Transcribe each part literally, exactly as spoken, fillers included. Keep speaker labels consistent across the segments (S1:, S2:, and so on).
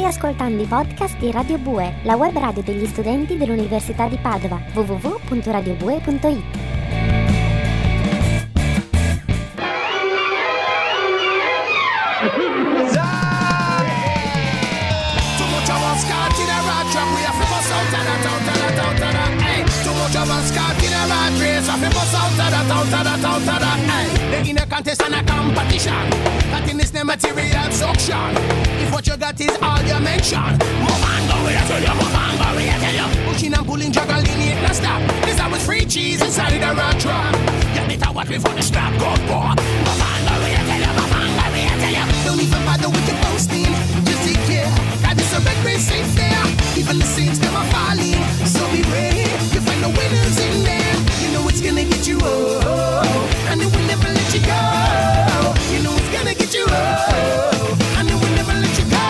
S1: ascoltando i podcast di Radio Bue, la web radio degli studenti dell'Università di Padova, w w w punto radio bue punto i t.
S2: In a contest and a competition, cutting is the material suction. If what you got is all you mention, move on, go where I tell you, move on, go where I tell you. Pushing and pulling, juggling, it no stop. There's always free cheese inside the rat trap. You better watch before the strap goes poor. Move on, go where I tell you, move on, go where I tell you. Don't even bother with your posting, just take care. Got this a red race safe there. Even the saints them are falling, so be brave. You find the winners in there. You know it's gonna get you oh, and it will never let you go. You know it's gonna get you oh, and it will never let you go.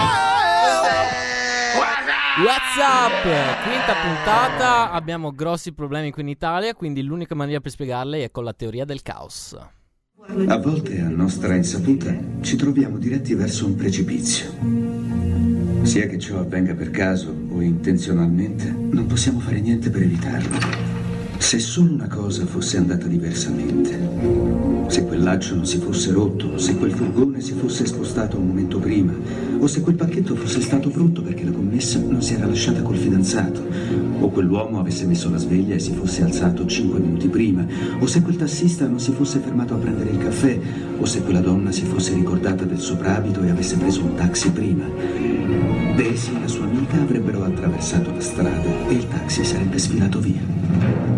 S3: What's up? Quinta puntata, abbiamo grossi problemi qui in Italia, quindi l'unica maniera per spiegarle è con la teoria del caos.
S4: A volte, a nostra insaputa, ci troviamo diretti verso un precipizio. Sia che ciò avvenga per caso o intenzionalmente, non possiamo fare niente per evitarlo. Se solo una cosa fosse andata diversamente, se quel laccio non si fosse rotto, se quel furgone si fosse spostato un momento prima, o se quel pacchetto fosse stato pronto perché la commessa non si era lasciata col fidanzato, o quell'uomo avesse messo la sveglia e si fosse alzato cinque minuti prima, o se quel tassista non si fosse fermato a prendere il caffè, o se quella donna si fosse ricordata del soprabito e avesse preso un taxi prima, Daisy e la sua amica avrebbero attraversato la strada e il taxi sarebbe sfilato via.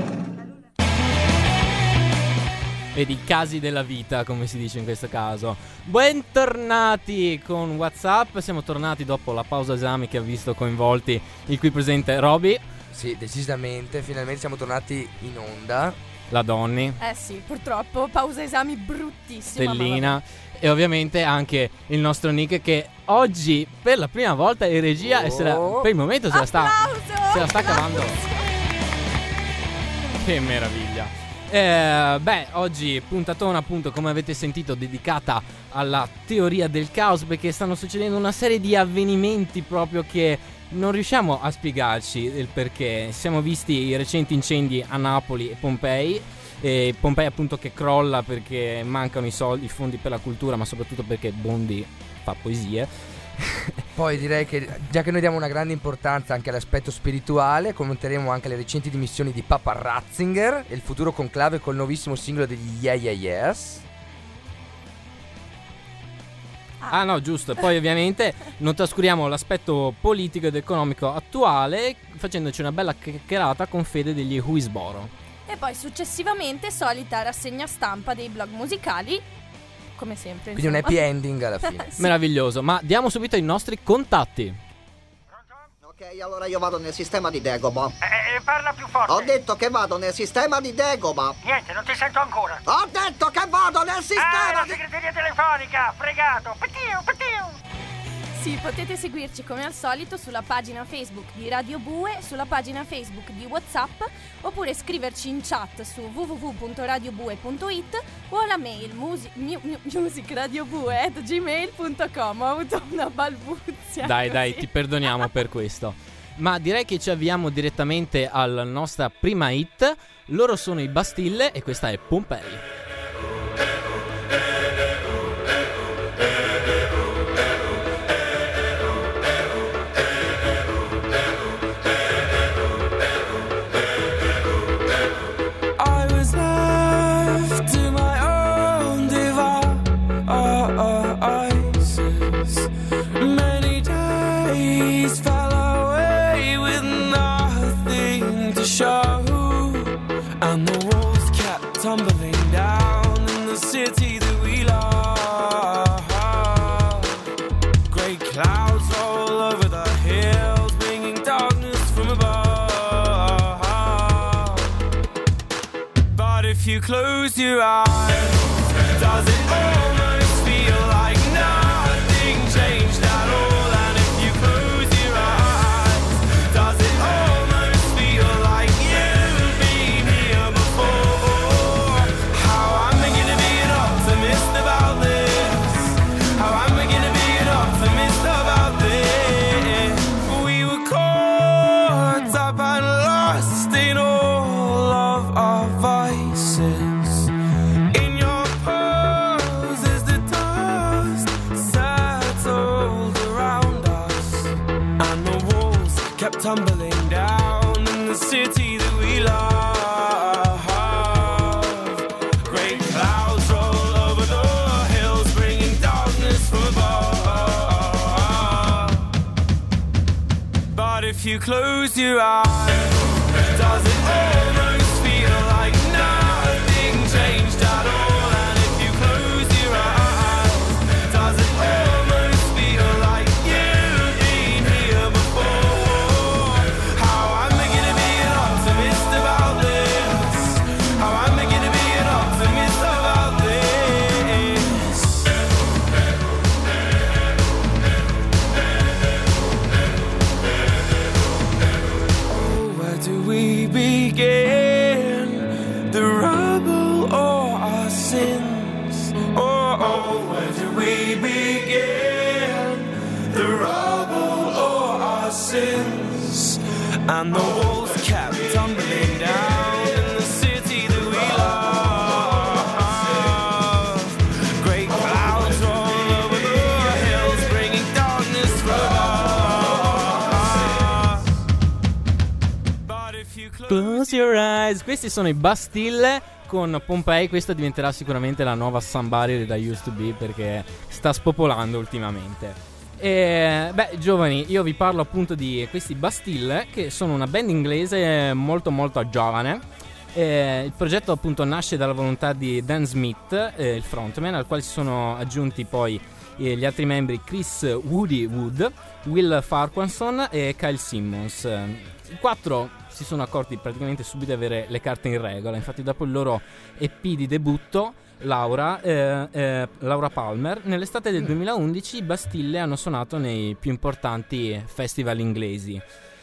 S3: E di casi della vita, come si dice in questo caso. Bentornati con WhatsApp. Siamo tornati dopo la pausa esami che ha visto coinvolti il qui presente Roby.
S5: Sì, decisamente. Finalmente siamo tornati in onda.
S3: La Donny.
S6: Eh sì, purtroppo pausa esami bruttissima.
S3: Stellina. E ovviamente anche il nostro Nick, che oggi per la prima volta in regia
S5: oh.
S3: e se la, per il momento se la sta, se la sta cavando. Che meraviglia. Eh, beh, oggi puntatona appunto, come avete sentito, dedicata alla teoria del caos, perché stanno succedendo una serie di avvenimenti proprio che non riusciamo a spiegarci il perché. Siamo visti i recenti incendi a Napoli e Pompei, e Pompei appunto che crolla perché mancano i soldi, i fondi per la cultura, ma soprattutto perché Bondi fa poesie.
S5: Poi direi che, già che noi diamo una grande importanza anche all'aspetto spirituale, commenteremo anche le recenti dimissioni di Papa Ratzinger e il futuro conclave col nuovissimo singolo degli Yeah Yeah Yes.
S3: Ah no, giusto. Poi ovviamente non trascuriamo l'aspetto politico ed economico attuale, facendoci una bella chiacchierata con Fede degli Huisboro.
S6: E poi successivamente solita rassegna stampa dei blog musicali, come sempre.
S5: Quindi un happy ending alla fine.
S6: Sì.
S3: Meraviglioso, ma diamo subito i nostri contatti.
S7: Ok, allora io vado nel sistema di Dagobah.
S8: Eh, eh, parla più forte.
S7: Ho detto che vado nel sistema di Dagobah.
S8: Niente, non ti sento ancora.
S7: Ho detto che vado nel
S8: Ah,
S7: sistema
S8: la
S7: di...
S8: segreteria telefonica, fregato. Petiu, petiu.
S6: Sì, potete seguirci come al solito sulla pagina Facebook di Radio Bue, sulla pagina Facebook di WhatsApp, oppure scriverci in chat su w w w punto radio bue punto i t o alla mail musi- mu- mu- musicradiobue at gmail punto com. Ho avuto una balbuzia.
S3: Dai,
S6: così.
S3: dai, ti perdoniamo per questo. Ma direi che ci avviamo direttamente alla nostra prima hit. Loro sono i Bastille e questa è Pompei.
S9: And the walls kept tumbling down in the city that we love. Grey clouds all over the hills, bringing darkness from above. But if you close your eyes, does it almost feel like nothing changed at all? And if you close your eyes, does it almost feel like you've been here before? How am I gonna be an optimist about this? How am I gonna be an optimist about this? tumbling down in the city that we love. Great clouds roll over the hills, bringing darkness from above. But if you close your eyes, does it almost feel like nothing changed at all? And if you close your eyes, does it almost feel like you've been here before? How am I gonna be an optimist about this? How am I gonna be an optimist about this? Oh, where do we begin? The rubble or our sins? Oh, oh, where do we begin? The rubble or our sins? And the walls kept tumbling down in the city that we love. Great clouds roll over the hills, bringing darkness from us. But if you
S3: Close your eyes. Questi sono i Bastille con Pompeii. Questa diventerà sicuramente la nuova Somebody da Used to Be, perché sta spopolando ultimamente. E, beh, giovani, io vi parlo appunto di questi Bastille, che sono una band inglese molto molto giovane. E il progetto appunto nasce dalla volontà di Dan Smith, eh, il frontman, al quale si sono aggiunti poi eh, gli altri membri Chris Woody Wood, Will Farquharson e Kyle Simmons. I quattro si sono accorti praticamente subito di avere le carte in regola. Infatti dopo il loro E P di debutto, Laura, eh, eh, Laura Palmer, nell'estate del duemilaundici i Bastille hanno suonato nei più importanti festival inglesi,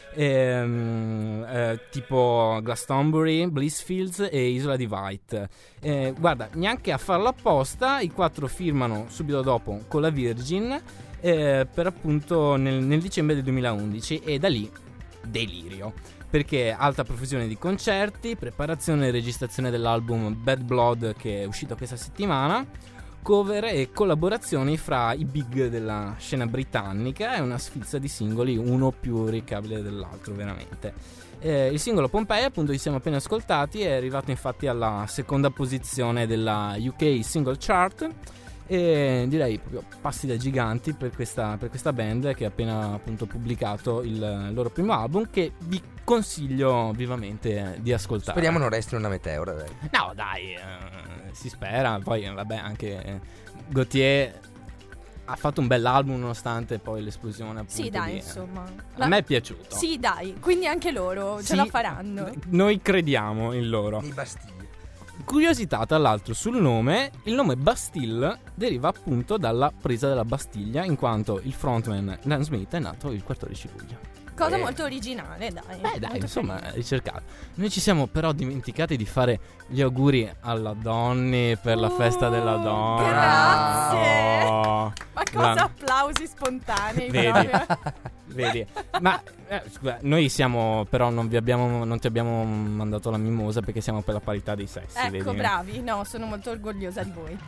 S3: ehm, eh, tipo Glastonbury, Blissfields e Isola di Wight. Eh, guarda, neanche a farlo apposta, i quattro firmano subito dopo con la Virgin, eh, per appunto nel, nel dicembre del duemilaundici, e da lì delirio, perché alta profusione di concerti, preparazione e registrazione dell'album Bad Blood, che è uscito questa settimana, cover e collaborazioni fra i big della scena britannica, e una sfilza di singoli, uno più orecchiabile dell'altro veramente. Eh, il singolo Pompeii, appunto, che siamo appena ascoltati, è arrivato infatti alla seconda posizione della U K Single Chart, e direi proprio passi da giganti per questa, per questa band, che ha appena appunto pubblicato il loro primo album, che vi consiglio vivamente di ascoltare.
S5: Speriamo non resti una meteora, dai.
S3: No dai, eh, si spera. Poi vabbè, anche eh, Gautier ha fatto un bell'album nonostante poi l'esplosione appunto.
S6: Sì dai,
S3: di,
S6: insomma,
S3: a
S6: la...
S3: me è piaciuto.
S6: Sì dai, quindi anche loro
S3: Sì,
S6: ce la faranno.
S3: Noi crediamo in loro.
S5: I Bastille.
S3: Curiosità tra l'altro sul nome: il nome Bastille deriva appunto dalla presa della Bastiglia, in quanto il frontman Dan Smith è nato il quattordici luglio.
S6: Cosa
S5: Eh.
S6: molto originale, dai.
S3: Eh dai,
S6: molto
S3: insomma,
S6: carino.
S3: ricercato. Noi ci siamo però dimenticati di fare gli auguri alla Donni per la festa della
S6: Oh,
S3: donna.
S6: grazie.
S3: Oh,
S6: Ma cosa
S3: la-
S6: applausi spontanei
S3: Vedi,
S6: proprio.
S3: vedi. Ma eh, scusa, noi siamo, però non vi abbiamo, non ti abbiamo mandato la mimosa perché siamo per la parità dei sessi.
S6: Ecco,
S3: vedi?
S6: bravi. No, sono molto orgogliosa di voi.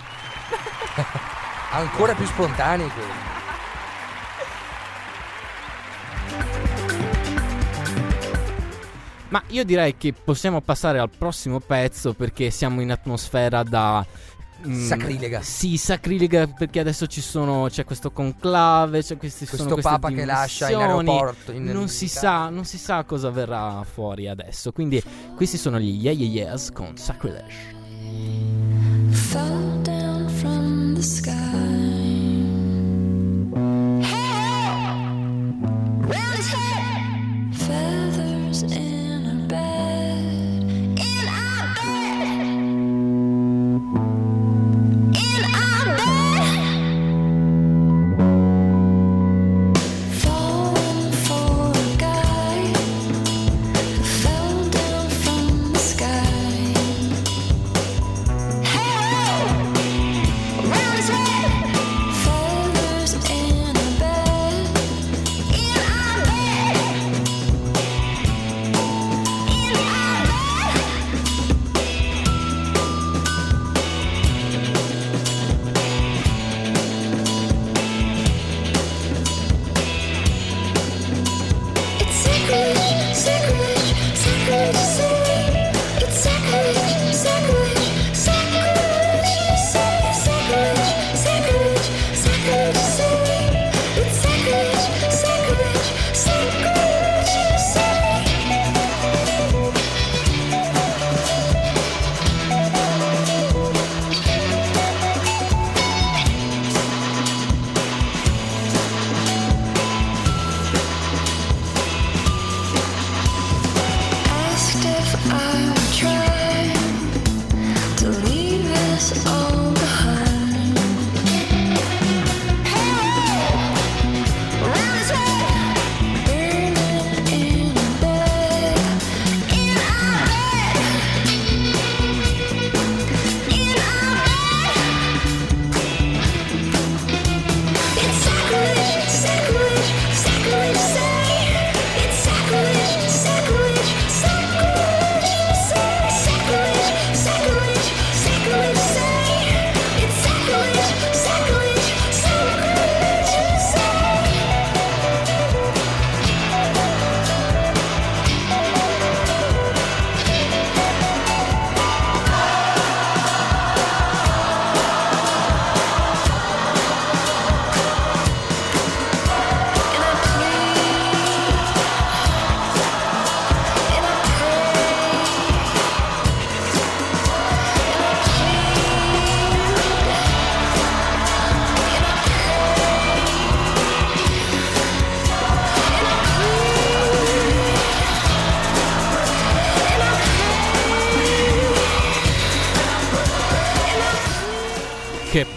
S5: Ancora più spontanei quelli.
S3: Ma io direi che possiamo passare al prossimo pezzo, perché siamo in atmosfera da mm,
S5: Sacrilega.
S3: Sì, sacrilega, perché adesso ci sono, c'è questo conclave, c'è questi,
S5: Questo
S3: sono queste
S5: papa che lascia in
S3: dimissioni.
S5: aeroporto, in
S3: non si
S5: militare.
S3: sa, non si sa cosa verrà fuori adesso. Quindi questi sono gli Yeah Yeah Yeahs con Sacrilege.
S10: Fell down from the sky. Round his head, feathers in our bed, in our bed, in our bed. Falling for a guy who fell down from the sky. Hey, round his head.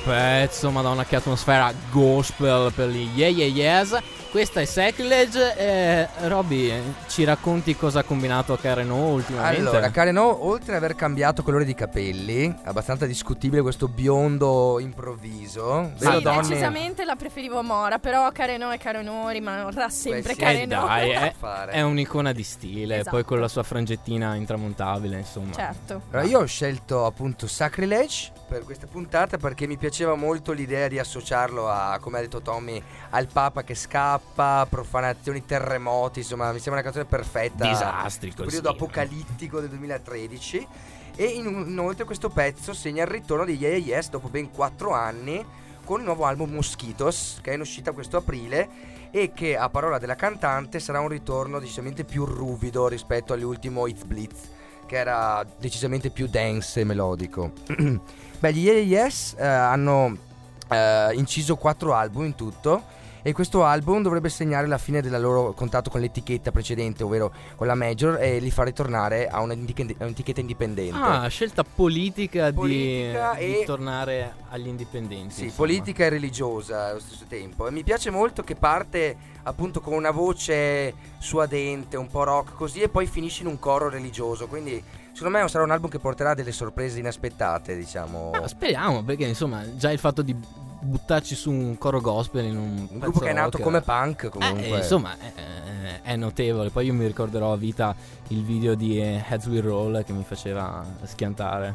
S3: pezzo, madonna che atmosfera gospel per gli Yeah Yeah Yeahs. Questa è Sacrilege. eh, Robby, ci racconti cosa ha combinato Karen O ultimamente?
S5: Allora, Karen O, oltre ad aver cambiato colore di capelli, abbastanza discutibile questo biondo improvviso.
S6: Sì,
S5: vero, donne?
S6: decisamente la preferivo Mora, però Karen O e Karen O rimarrà sempre
S5: sì,
S6: Karen
S3: Eh
S6: O.
S3: dai, è,
S5: fare.
S3: è un'icona di stile,
S6: Esatto.
S3: poi con la sua frangettina intramontabile, insomma.
S6: Certo.
S5: Allora, io ho scelto appunto Sacrilege per questa puntata perché mi piaceva molto l'idea di associarlo a, come ha detto Tommy, al Papa che scappa, profanazioni, terremoti, insomma mi sembra una canzone perfetta.
S3: Disastri
S5: questo
S3: così.
S5: periodo apocalittico del duemilatredici. E in- inoltre questo pezzo segna il ritorno di Yeah Yeah Yes dopo ben quattro anni con il nuovo album Mosquitos, che è in uscita questo aprile e che, a parola della cantante, sarà un ritorno decisamente più ruvido rispetto all'ultimo It's Blitz, che era decisamente più dance e melodico. Beh, gli Yeah Yeah Yes eh, hanno eh, inciso quattro album in tutto, e questo album dovrebbe segnare la fine del loro contatto con l'etichetta precedente, ovvero con la major, e li fa ritornare a un'etichetta, un'etichetta indipendente.
S3: Ah, scelta politica,
S5: Politica
S3: di,
S5: e-
S3: di tornare agli indipendenti.
S5: Sì,
S3: insomma.
S5: politica e religiosa allo stesso tempo. E mi piace molto che parte appunto con una voce suadente, un po' rock così, e poi finisce in un coro religioso. Quindi secondo me sarà un album che porterà delle sorprese inaspettate, diciamo.
S3: Ah, speriamo, perché insomma già il fatto di buttarci su un coro gospel in un,
S5: Un gruppo che è nato
S3: rock,
S5: come punk comunque.
S3: eh, insomma è, è notevole. Poi io mi ricorderò a vita il video di eh, Heads Will Roll che mi faceva schiantare,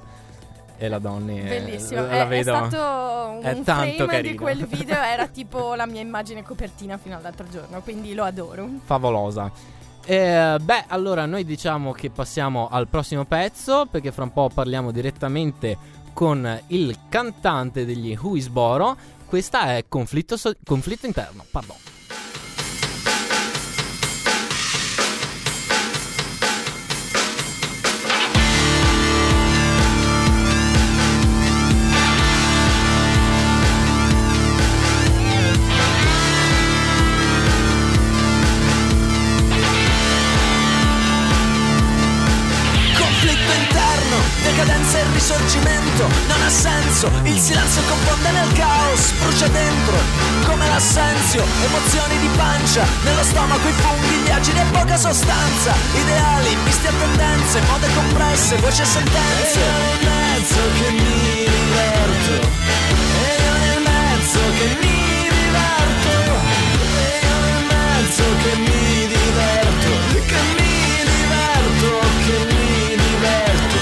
S3: e la donna eh,
S6: Bellissimo,
S3: la,
S6: è,
S3: la
S6: è
S3: vedo,
S6: stato un
S3: è tanto
S6: frame
S3: carino.
S6: di quel video, era tipo la mia immagine copertina fino all'altro giorno, quindi lo adoro.
S3: favolosa. Eh, beh, allora noi diciamo che passiamo al prossimo pezzo, perché fra un po' parliamo direttamente con il cantante degli Whoisboro. Questa è Conflitto, so- conflitto interno, pardon.
S11: Conflitto interno, decadenza e risorgimento. Non ha senso, il silenzio confonde nel caos. Brucia dentro, come l'assenzio. Emozioni di pancia, nello stomaco i funghi, gli acidi e poca sostanza. Ideali, misti a tendenze, mode compresse, voci e sentenze. E io nel mezzo che mi diverto. E io nel mezzo che mi diverto. E io nel mezzo che mi diverto. Che mi diverto, che mi diverto.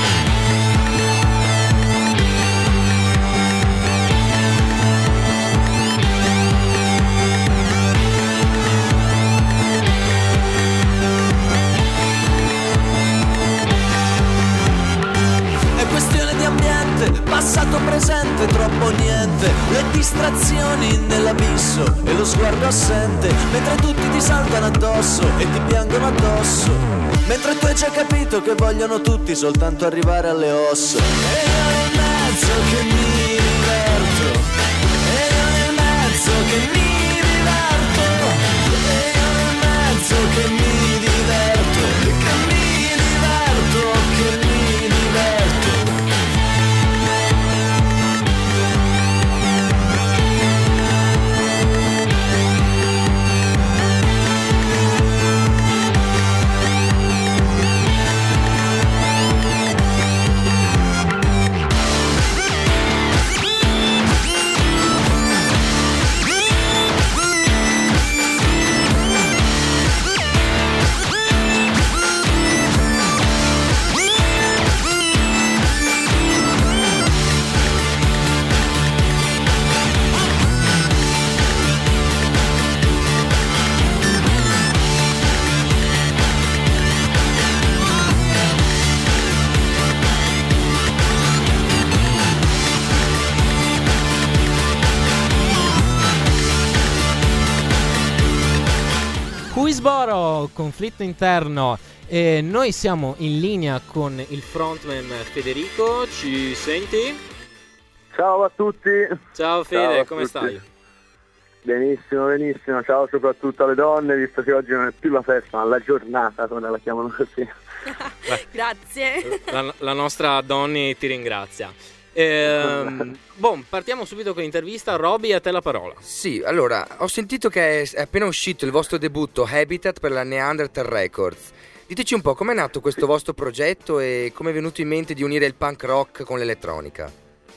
S11: È questione di ambiente, passato, presente, troppo niente. Le distrazioni nell'abisso e lo sguardo assente, mentre tutti ti saltano addosso e ti piangono addosso, mentre tu hai già capito che vogliono tutti soltanto arrivare alle ossa. E io nel mezzo che mi diverto. E io nel mezzo che mi diverto. E io nel mezzo che mi diverto. Che mi diverto, che mi diverto.
S3: Whoisboro, conflitto interno. E noi siamo in linea con il frontman Federico. Ci senti?
S12: Ciao a tutti.
S3: Ciao Fede,
S12: Ciao
S3: come
S12: tutti.
S3: stai?
S12: Benissimo, benissimo. Ciao soprattutto alle donne, visto che oggi non è più la festa, ma la giornata, come la chiamano così.
S6: Grazie.
S3: La, la nostra Donny ti ringrazia. Ehm, boh, partiamo subito con l'intervista. Roby, a te la parola.
S5: Sì, allora, ho sentito che è appena uscito il vostro debutto Habitat per la Neanderthal Records. Diteci un po' com'è nato questo vostro progetto e come è venuto in mente di unire il punk rock con l'elettronica.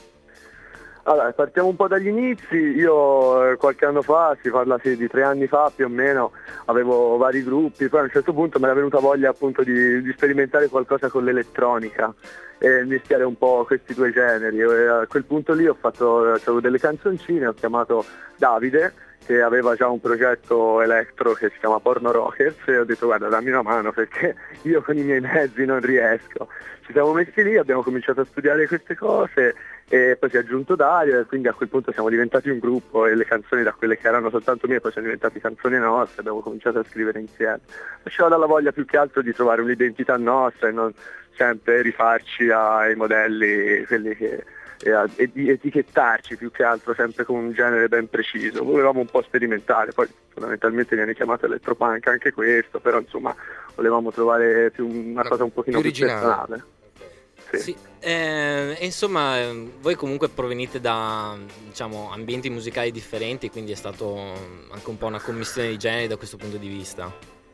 S12: Allora, partiamo un po' dagli inizi. Io eh, qualche anno fa, si parla sì, di tre anni fa più o meno, avevo vari gruppi, poi a un certo punto mi era venuta voglia appunto di, di sperimentare qualcosa con l'elettronica e mischiare un po' questi due generi. E a quel punto lì ho fatto avevo delle canzoncine, ho chiamato Davide, che aveva già un progetto elettro che si chiama Porno Rockers, e ho detto guarda dammi una mano perché io con i miei mezzi non riesco. Ci siamo messi lì, abbiamo cominciato a studiare queste cose e poi si è aggiunto Dario e quindi a quel punto siamo diventati un gruppo e le canzoni da quelle che erano soltanto mie poi sono diventate canzoni nostre, abbiamo cominciato a scrivere insieme. Faceva dalla voglia più che altro di trovare un'identità nostra e non sempre rifarci ai modelli, quelli che e, a, e di etichettarci più che altro sempre con un genere ben preciso. Volevamo un po' sperimentare, poi fondamentalmente viene chiamato electropunk anche questo, però insomma volevamo trovare più una cosa un pochino più, più personale.
S3: Sì. Sì, eh, insomma voi comunque provenite da diciamo ambienti musicali differenti, quindi è stato anche un po' una commistione di generi da questo punto di vista.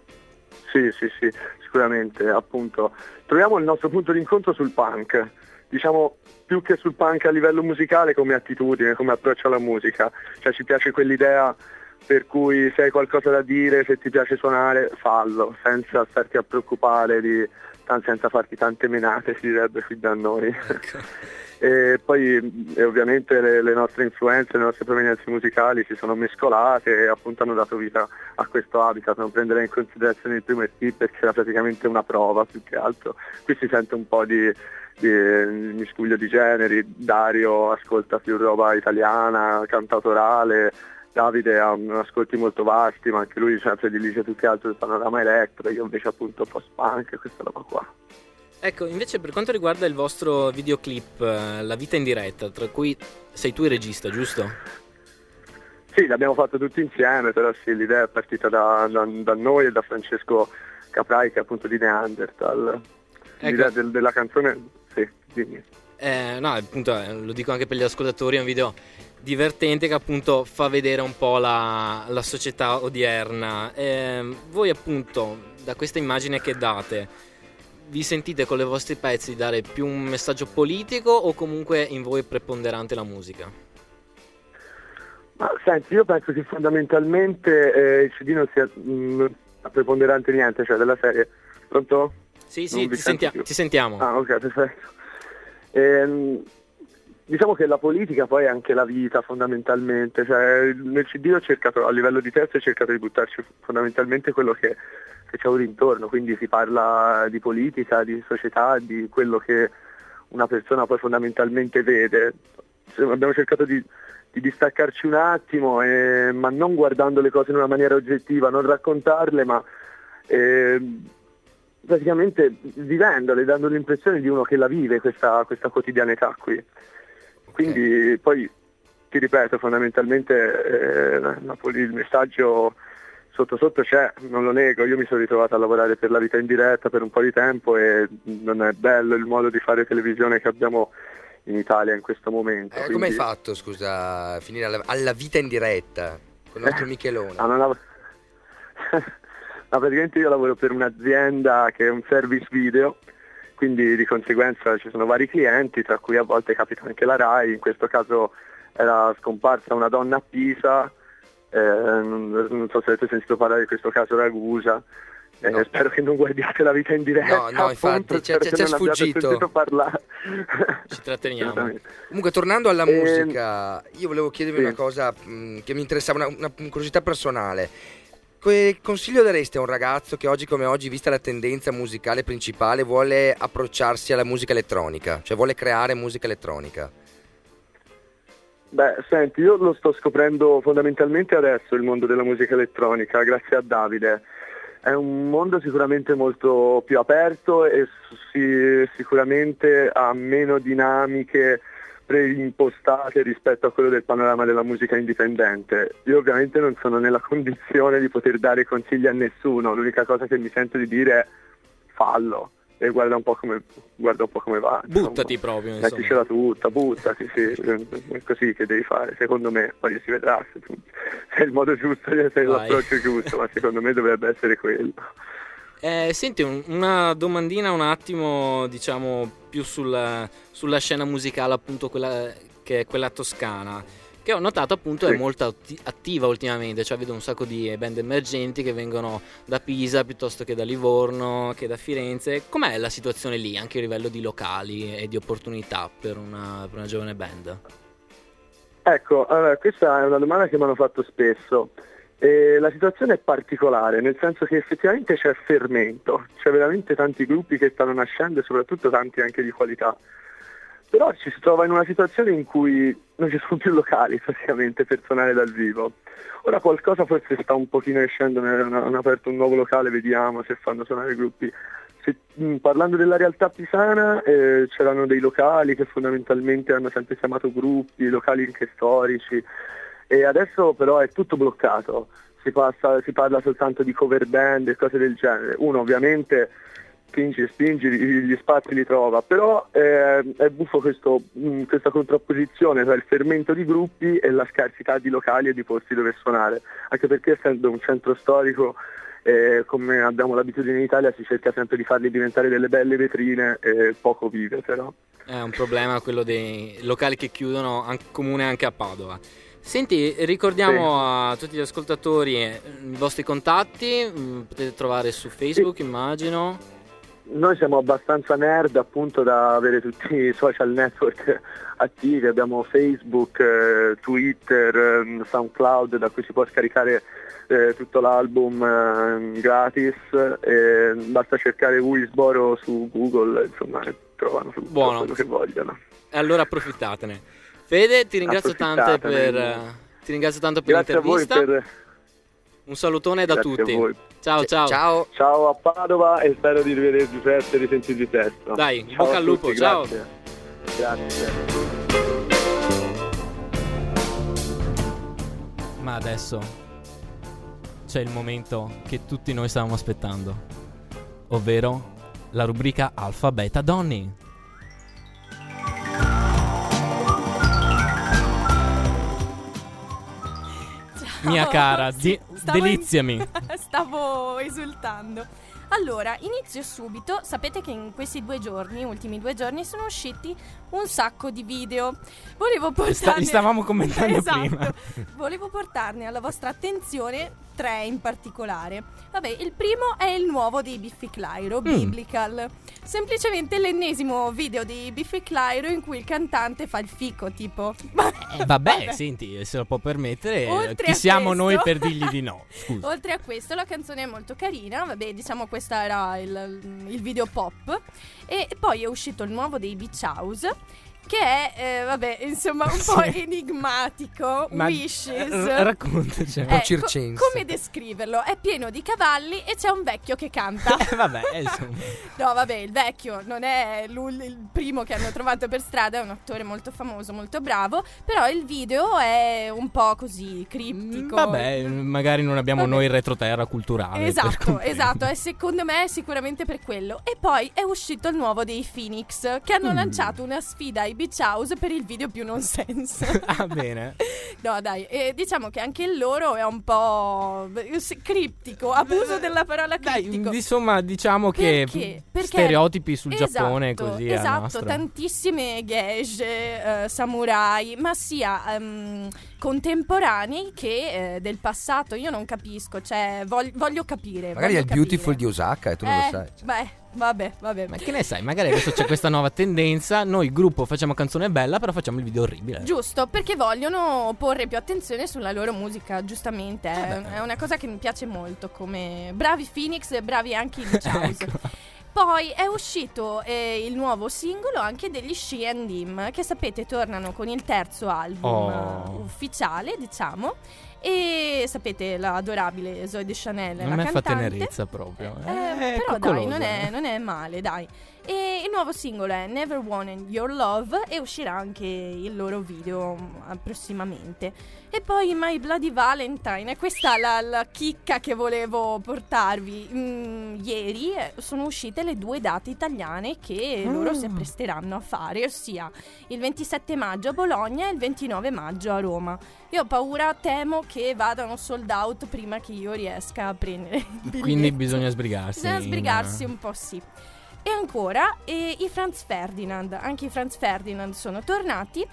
S12: Sì, sì, sì, sicuramente, appunto troviamo il nostro punto di incontro sul punk, diciamo più che sul punk a livello musicale come attitudine, come approccio alla musica, cioè ci piace quell'idea per cui se hai qualcosa da dire, se ti piace suonare, fallo, senza starti a preoccupare di, senza farti tante menate, si direbbe qui da noi. Ecco. E poi e ovviamente le, le nostre influenze, le nostre provenienze musicali si sono mescolate e appunto hanno dato vita a questo Habitat. Non prendere in considerazione il primo E P perché era praticamente una prova più che altro. Qui si sente un po' di, di miscuglio di generi. Dario ascolta più roba italiana, cantautorale, Davide ha ascolti molto vasti, ma anche lui cioè, predilige più che altro il panorama elettro, io invece appunto post-punk e questa roba qua.
S3: Ecco, invece per quanto riguarda il vostro videoclip, eh, La vita in diretta, tra cui sei tu il regista, giusto?
S12: Sì, l'abbiamo fatto tutti insieme, però sì, l'idea è partita da, da, da noi e da Francesco Caprai, che è appunto di Neanderthal. Ecco. L'idea del, della canzone, sì, dimmi.
S3: Eh, no, appunto, eh, lo dico anche per gli ascoltatori, è un video divertente che appunto fa vedere un po' la, la società odierna. Eh, voi appunto, da questa immagine che date, vi sentite con i vostri pezzi di dare più un messaggio politico o comunque in voi è preponderante la musica?
S12: Ma senti, io penso che fondamentalmente eh, il C D non sia mh, preponderante niente, cioè della serie. Pronto?
S3: Sì, sì, ti, sentia- ti sentiamo.
S12: Ah, ok, perfetto. Ehm, diciamo che la politica poi è anche la vita fondamentalmente, cioè nel C D ho cercato, a livello di testo ho cercato di buttarci fondamentalmente quello che, che c'è intorno, quindi si parla di politica, di società, di quello che una persona poi fondamentalmente vede. Abbiamo cercato di, di distaccarci un attimo, eh, ma non guardando le cose in una maniera oggettiva, non raccontarle, ma eh, praticamente vivendole, dando l'impressione di uno che la vive questa, questa quotidianità qui. Quindi okay. Poi ti ripeto, fondamentalmente eh, Napoli, il messaggio sotto sotto c'è, non lo nego. Io mi sono ritrovato a lavorare per La vita in diretta per un po' di tempo e non è bello il modo di fare televisione che abbiamo in Italia in questo momento.
S5: Eh,
S12: quindi...
S5: Come hai fatto, scusa, a finire alla, alla vita in diretta con il nostro Michelone?
S12: Ah, non av- No, praticamente io lavoro per un'azienda che è un service video, quindi di conseguenza ci sono vari clienti, tra cui a volte capita anche la Rai. In questo caso era scomparsa una donna a Pisa, eh, non, non so se avete sentito parlare di questo caso Ragusa, eh, no. Spero che non guardiate La vita in diretta.
S5: No, no, infatti ci è sfuggito.
S12: Parlare.
S3: Ci tratteniamo.
S5: Comunque, tornando alla e... musica, io volevo chiedervi sì. una cosa mh, che mi interessava, una, una curiosità personale. Che consiglio dareste a un ragazzo che oggi come oggi, vista la tendenza musicale principale, vuole approcciarsi alla musica elettronica, cioè vuole creare musica elettronica?
S12: Beh, senti, io lo sto scoprendo fondamentalmente adesso, il mondo della musica elettronica, grazie a Davide. È un mondo sicuramente molto più aperto e si, sicuramente ha meno dinamiche preimpostate rispetto a quello del panorama della musica indipendente. Io ovviamente non sono nella condizione di poter dare consigli a nessuno, l'unica cosa che mi sento di dire è fallo, e guarda un po' come, guarda un po' come va.
S3: Buttati
S12: insomma.
S3: proprio, insomma.
S12: Metticela tutta, buttati, sì, è così che devi fare, secondo me, poi si vedrà se, tu, se è il modo giusto, se è
S3: Vai.
S12: l'approccio giusto, ma secondo me dovrebbe essere quello.
S3: Eh, senti, un- una domandina un attimo, diciamo, più sulla, sulla scena musicale, appunto quella che è quella toscana, che ho notato appunto
S12: Sì.
S3: è molto atti- attiva ultimamente, cioè vedo un sacco di band emergenti che vengono da Pisa piuttosto che da Livorno, che da Firenze. Com'è la situazione lì, anche a livello di locali e di opportunità per una, per una giovane band?
S12: Ecco, allora, questa è una domanda che mi hanno fatto spesso. E la situazione è particolare, nel senso che effettivamente c'è fermento, c'è veramente tanti gruppi che stanno nascendo e soprattutto tanti anche di qualità. Però ci si trova in una situazione in cui non ci sono più locali praticamente per suonare dal vivo. Ora qualcosa forse sta un pochino escendo, hanno hanno aperto un nuovo locale, vediamo se fanno suonare gruppi. Se, mh, parlando della realtà pisana, eh, c'erano dei locali che fondamentalmente hanno sempre chiamato gruppi, locali anche storici, e adesso però è tutto bloccato, si, passa, si parla soltanto di cover band e cose del genere. Uno ovviamente spingi e spingi, gli spazi li trova, però eh, è buffo questo, mh, questa contrapposizione tra il fermento di gruppi e la scarsità di locali e di posti dove suonare, anche perché essendo un centro storico, eh, come abbiamo l'abitudine in Italia, si cerca sempre di farli diventare delle belle vetrine e poco vive però.
S3: È un problema quello dei locali che chiudono, anche, comune anche a Padova. Senti, ricordiamo a tutti gli ascoltatori eh, i vostri contatti, mh, potete trovare su Facebook, immagino.
S12: Noi siamo abbastanza nerd appunto da avere tutti i social network attivi, abbiamo Facebook, eh, Twitter, eh, SoundCloud da cui si può scaricare eh, tutto l'album eh, gratis, eh, basta cercare Wilsboro su Google, insomma trovano tutto
S3: Buono.
S12: quello che vogliono.
S3: E allora approfittatene. Fede, ti ringrazio tanto per, eh, ti ringrazio tanto per
S12: Grazie a voi
S3: l'intervista.
S12: per...
S3: Un salutone da
S12: Grazie a
S3: tutti.
S12: voi.
S3: Ciao, ciao.
S5: Ciao.
S12: Ciao a Padova e spero di rivedervi presto e risentirvi presto.
S3: Dai,
S12: Ciao
S3: bocca
S12: a
S3: al lupo,
S12: tutti,
S3: ciao.
S12: Grazie. Grazie.
S3: Ma adesso c'è il momento che tutti noi stavamo aspettando, ovvero la rubrica Alfa Beta Donny. Mia cara, di-
S6: Stavo in-
S3: deliziami.
S6: Stavo esultando. Allora, inizio subito. Sapete che in questi due giorni, ultimi due giorni, sono usciti un sacco di video. Volevo portarne...
S3: Sta- li stavamo commentando
S6: esatto.
S3: prima.
S6: Volevo portarne alla vostra attenzione tre in particolare. Vabbè, il primo è il nuovo dei Biffy Clyro,
S3: Mm.
S6: Biblical. Semplicemente l'ennesimo video di Biffy Clyro in cui il cantante fa il fico, tipo.
S3: Eh, vabbè, senti, se lo può permettere,
S6: Oltre
S3: chi
S6: a
S3: siamo
S6: questo-
S3: noi per dirgli di no? Scusa.
S6: Oltre a questo, la canzone è molto carina. Vabbè, diciamo questo era il, il video pop. E poi è uscito il nuovo dei Beach House, che è, eh, vabbè, insomma, un po'
S3: Sì.
S6: enigmatico.
S3: Ma-
S6: Wishes.
S3: r- raccontaci.
S6: Eh, co- come descriverlo? È pieno di cavalli e c'è un vecchio che canta.
S3: Vabbè, eh, insomma.
S6: No, vabbè, il vecchio non è l'ul- il primo che hanno trovato per strada, è un attore molto famoso, molto bravo, però il video è un po' così criptico.
S3: Vabbè, magari non abbiamo
S6: Vabbè.
S3: noi il retroterra culturale. per
S6: Esatto,
S3: comprendere.
S6: esatto, e secondo me è sicuramente per quello. E poi è uscito il nuovo dei Phoenix, che hanno
S3: Mm.
S6: lanciato una sfida ai Beach House per il video più nonsense.
S3: Ah, bene.
S6: No, dai, e diciamo che anche il loro è un po' eh, criptico, abuso della parola criptico.
S3: Insomma, diciamo che
S6: Perché? Perché-
S3: stereotipi sul
S6: Esatto,
S3: Giappone così a
S6: esatto,
S3: nostra.
S6: tantissime geishe, eh, samurai, ma sia ehm, contemporanei che eh, del passato. Io non capisco, cioè vog- voglio capire.
S5: Magari è
S6: voglio
S5: il
S6: capire.
S5: Beautiful di Osaka e tu non
S6: Eh,
S5: lo sai.
S6: Beh, vabbè, vabbè.
S3: Ma che ne sai, magari adesso c'è questa nuova tendenza. Noi gruppo facciamo canzone bella, però facciamo il video orribile.
S6: Giusto, perché vogliono porre più attenzione sulla loro musica, giustamente. È,
S3: Eh beh.
S6: è una cosa che mi piace molto, come bravi Phoenix e bravi anche i Beach House.
S3: Ecco.
S6: Poi è uscito eh, il nuovo singolo anche degli She and Him, che sapete tornano con il terzo album
S3: Oh.
S6: ufficiale, diciamo. E sapete, la adorabile Zoe Deschanel,
S3: Non
S6: la
S3: mi fa
S6: cantante.
S3: tenerezza proprio.
S6: Eh,
S3: Eh,
S6: Però dai,
S3: coccolosa,
S6: non è,
S3: eh.
S6: non è male, dai. E il nuovo singolo è Never Wanted Your Love e uscirà anche il loro video mm, prossimamente. E poi My Bloody Valentine, e questa è la, la chicca che volevo portarvi. Mm, ieri eh, sono uscite le due date italiane che
S3: Ah.
S6: loro si appresteranno a fare, ossia il ventisette maggio a Bologna e il ventinove maggio a Roma. Io ho paura, temo che vadano sold out prima che io riesca a prendere il biglietto.
S3: Quindi bisogna sbrigarsi.
S6: Bisogna
S3: in-
S6: sbrigarsi un po', sì. E ancora e i Franz Ferdinand, anche i Franz Ferdinand sono tornati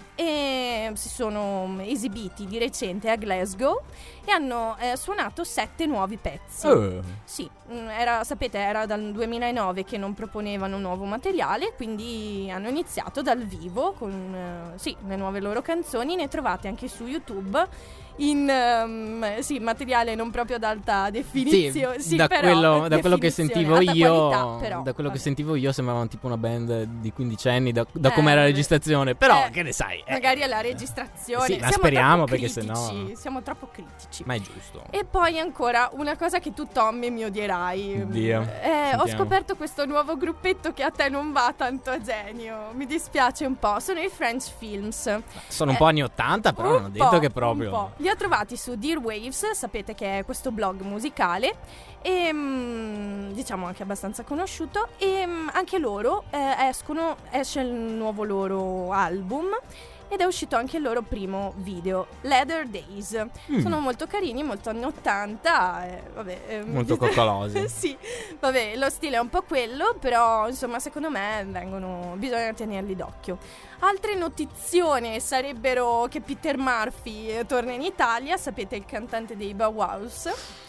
S6: e si sono esibiti di recente a Glasgow e hanno eh, suonato sette nuovi pezzi.
S3: Eh.
S6: Sì, mm, era, sapete, era dal duemilanove che non proponevano nuovo materiale, quindi hanno iniziato dal vivo con eh, sì, le nuove loro canzoni. Ne trovate anche su YouTube in ehm, sì, materiale non proprio ad alta definizione.
S3: Sì,
S6: Sì,
S3: da,
S6: però,
S3: quello, da quello che
S6: definizione,
S3: sentivo
S6: alta
S3: io,
S6: qualità, però,
S3: da quello che
S6: vabbè.
S3: sentivo io sembravano tipo una band di quindicenni da, da
S6: Eh,
S3: com'era la
S6: vabbè.
S3: registrazione. Però
S6: Eh,
S3: che ne sai? Eh,
S6: Magari alla registrazione.
S3: Sì, ma
S6: Siamo
S3: speriamo,
S6: troppo
S3: perché sennò-
S6: critici, siamo troppo critici.
S3: ma è giusto.
S6: E poi ancora una cosa che tu, Tommy, mi odierai.
S3: Oddio,
S6: Eh, ho
S3: sentiamo.
S6: scoperto questo nuovo gruppetto che a te non va tanto a genio. Mi dispiace un po'. Sono i French Films.
S3: Sono un
S6: Eh,
S3: po' anni ottanta, però
S6: un
S3: non ho detto
S6: po',
S3: che proprio.
S6: un po'. Li ho trovati su Dear Waves, sapete che è questo blog musicale e mm, diciamo anche abbastanza conosciuto. E mm, anche loro eh, escono, esce il nuovo loro album. Ed è uscito anche il loro primo video, Leather Days.
S3: Mm.
S6: Sono molto carini, molto anni ottanta. Eh, vabbè, eh,
S3: Molto coccolosi.
S6: sì, vabbè, lo stile è un po' quello, però insomma secondo me vengono, bisogna tenerli d'occhio. Altre notizione sarebbero che Peter Murphy eh, torna in Italia, sapete, il cantante dei Bauhaus.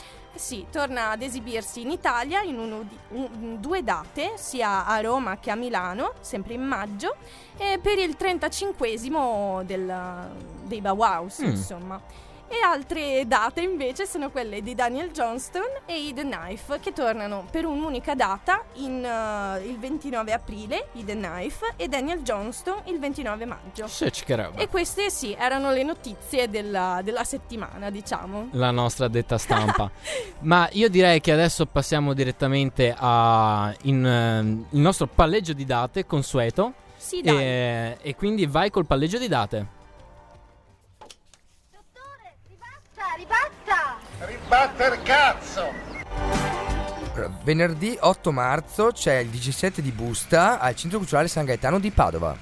S6: Sì, torna ad esibirsi in Italia in uno di- un- due date, sia a Roma che a Milano, sempre in maggio, e per il trentacinquesimo del, dei Bauhaus,
S3: Mm.
S6: insomma. E altre date invece sono quelle di Daniel Johnston e i The Knife, che tornano per un'unica data in, eh, il ventinove aprile, i The Knife, e Daniel Johnston il ventinove maggio.
S3: Sì, che roba.
S6: E queste sì, erano le notizie della, della settimana, diciamo.
S3: La nostra detta stampa. Ma io direi che adesso passiamo direttamente a in, ehm, il nostro palleggio di date consueto.
S6: Sì, dai.
S3: E, e quindi vai col palleggio di date.
S8: Ribatta!
S13: Ribatter cazzo!
S5: Venerdì otto marzo c'è il diciassette di Busta al Centro Culturale San Gaetano di Padova.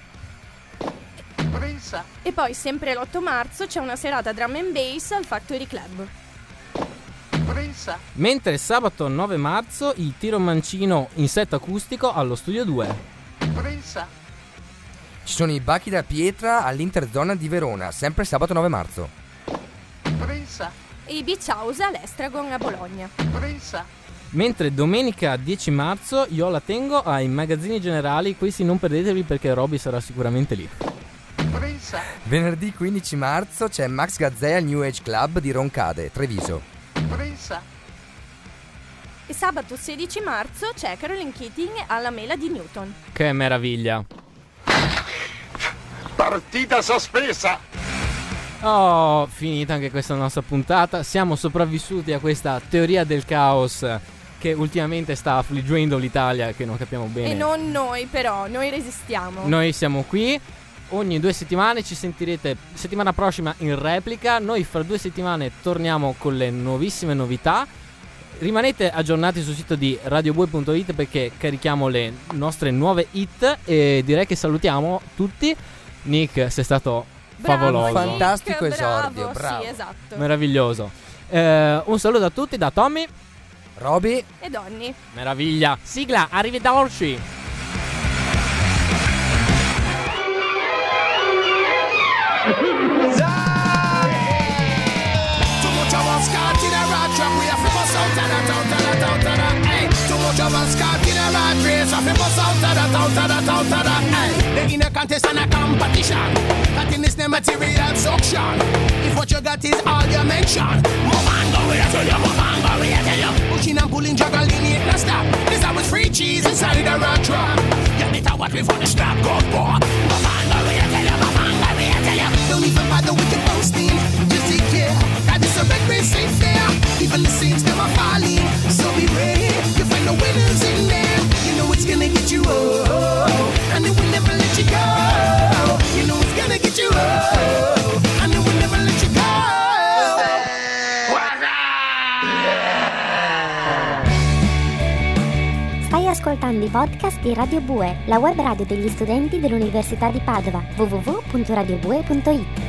S13: Presa!
S6: E poi sempre l'otto marzo c'è una serata drum and bass al Factory Club.
S13: Presa!
S3: Mentre sabato nove marzo il tiro mancino in set acustico allo Studio due.
S13: Presa!
S5: Ci sono i Bachi da Pietra all'Interzona di Verona, sempre sabato nove marzo.
S13: Presa!
S6: E i Beach House all'Estragon a Bologna.
S13: Presa!
S3: Mentre domenica dieci marzo io la tengo ai magazzini generali, questi non perdetevi perché Robby sarà sicuramente lì.
S13: Presa!
S5: Venerdì quindici marzo c'è Max Gazzè al New Age Club di Roncade, Treviso.
S13: Presa!
S6: E sabato sedici marzo c'è Caroline Keating alla Mela di Newton.
S3: Che meraviglia.
S13: Partita sospesa!
S3: Oh, finita anche questa nostra puntata. Siamo sopravvissuti a questa teoria del caos che ultimamente sta affliggendo l'Italia, che non capiamo bene.
S6: E non noi però, noi resistiamo.
S3: Noi siamo qui. Ogni due settimane ci sentirete settimana prossima in replica. Noi fra due settimane torniamo con le nuovissime novità. Rimanete aggiornati sul sito di radiobue punto it perché carichiamo le nostre nuove hit. E direi che salutiamo tutti. Nick, sei stato
S6: Bravo,
S3: favoloso.
S6: Nick,
S5: Fantastico
S6: bravo,
S5: esordio, bravo.
S6: Sì, esatto.
S3: Meraviglioso. Eh, un saluto a tutti da Tommy,
S5: Roby
S6: E Donny.
S3: meraviglia. Sigla, arrivederci.
S2: Too much of us caught in a rat trap. We have to bust out of that, out of that, out of that. Hey, too much of us caught in a rat race. Have to bust out of that, out of that, out of that. Hey, they in a contest and a competition. That in this the material suction. If what you got is all you mention, move on, go here till you, move on, go here till you. Pushing and pulling, juggling, it no stop. This how it's free cheese inside the rat trap. You need to what we for the strap, go for. Move on, go here till you, move on, go here till you. Don't even bother with your posting. Just take care. That is a red race safe there. Even the saints never falling. So be brave. You find the
S1: ascoltando i podcast di Radio Bue, la web radio degli studenti dell'Università di Padova. w w w punto radio bue punto i t